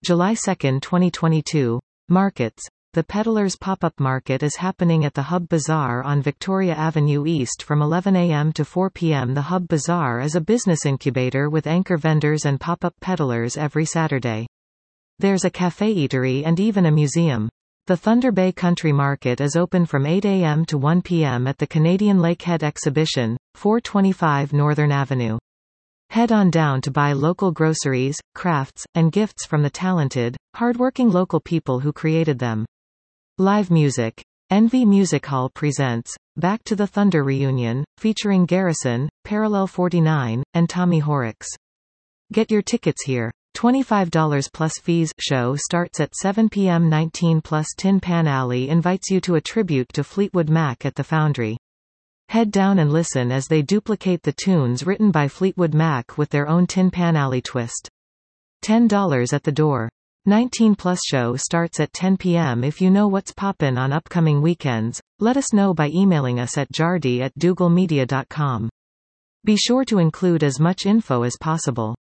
July 2, 2022. Markets. The Peddlers Pop-Up Market is happening at the Hub Bazaar on Victoria Avenue East from 11 a.m. to 4 p.m. The Hub Bazaar is a business incubator with anchor vendors and pop-up peddlers every Saturday. There's a cafe-eatery and even a museum. The Thunder Bay Country Market is open from 8 a.m. to 1 p.m. at the Canadian Lakehead Exhibition, 425 Northern Avenue. Head on down to buy local groceries, crafts, and gifts from the talented, hardworking local people who created them. Live music. Envy Music Hall presents Back to the Thunder Reunion, featuring Garrison, Parallel 49, and Tommy Horrocks. Get your tickets here. $25 plus fees. Show starts at 7 p.m. 19 plus Tin Pan Alley invites you to a tribute to Fleetwood Mac at the Foundry. Head down and listen as they duplicate the tunes written by Fleetwood Mac with their own Tin Pan Alley twist. $10 at the door. 19 plus show starts at 10 p.m. If you know what's poppin' on upcoming weekends, let us know by emailing us at jardy@dougalmedia.com. Be sure to include as much info as possible.